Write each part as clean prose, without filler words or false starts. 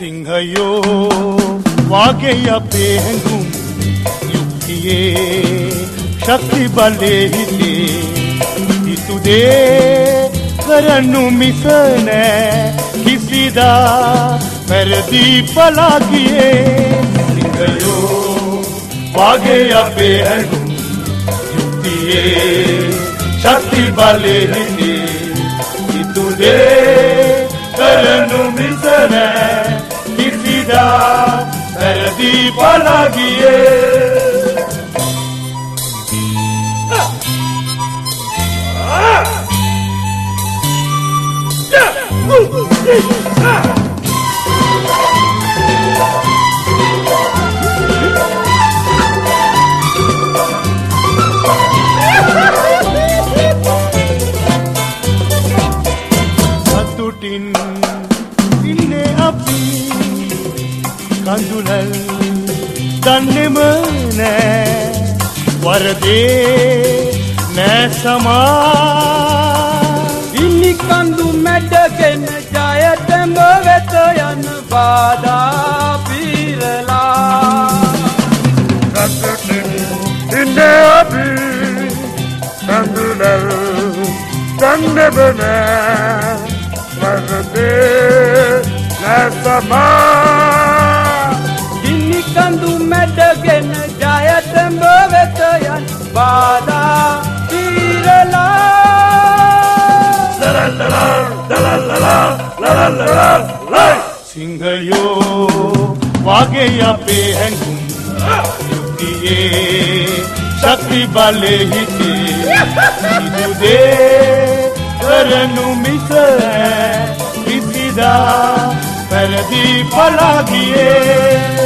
සිංහයෝ වාගේ අපේ හැඟුම් යුක්තියේ ශක්ති බලේ හිතේ හිතු දේ කරන්නු මිස නෑ කිසිදා වැරදි පලා ගියේ සිංහයෝ වාගේ අපේ හැඟුම් යුක්තියේ ශක්ති බලේ හිතේ හිතු දේ කරන්නු මිස නෑ කිසිදා වැරදි පලා ගියේ සතුටින් ඉන්නේ අපි කඳුලල් දන්නේම නෑ වරදේ නෑ සමා ඉනි කඳු මැඩගෙන ජයතම වෙත යන බාධා පිරලා සතුටින් ඉන්නේ අපි කඳුලල් දන්නේම නෑ වරදේ නෑ සමා ඉනි කඳු මැඩගෙන ජයතම වෙත යන බාධා පිරලා සිංහයෝ වාගේ අපේ හැඟුම් යුක්තියේ ශක්ති බලේ හිතේ හිතු දේ කරනු මිස කිසිදා වැරදි පලා ගියේ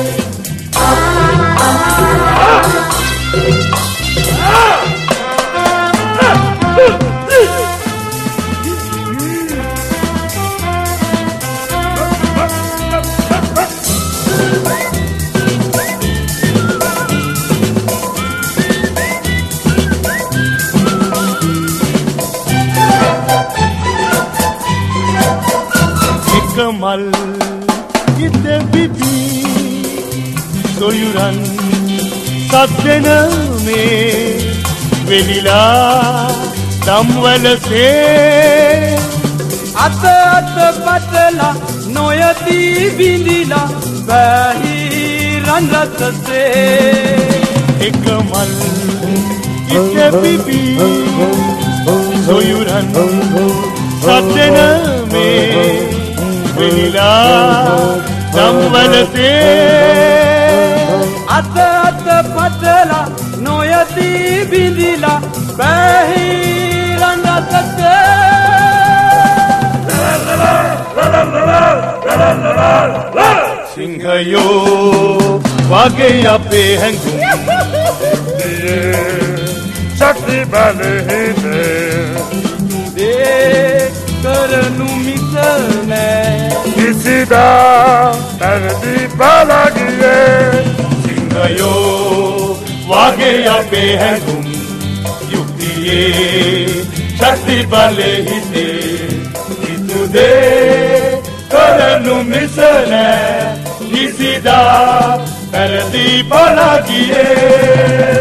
කමල් හිත බිබි සොයුරන් සද්දෙන මේ වෙලිලා දම්වලසේ අත පතලා නොයති බිඳිලා බහිරන් රතසේ එකමල් හිත බිබි සොයුරන් සද්දෙන මේ වෙලිලා දම්වලසේ අත පතලා නොයති බිඳිලා බහිරන් රතසේ සිංහයෝ වාගේ අපේ හැඟුම් ශක්ති බලේ හිතේ දේ කරනු මිස නෑ කිසිදා වැරදි පලා ගියේ සිංහයෝ වාගේ අපේ හැඟුම් යුක්තියේ ශක්ති බලේ හිතේ හිතු දේ කරනු මිස නෑ කිසිදා වැරදි පලා ගියේ